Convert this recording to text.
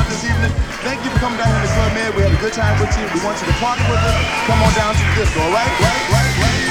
this evening. Thank you for coming down here to Club Med. We had a good time with you. We want you to party with us. Come on down to the disco, all right? Right, right, right.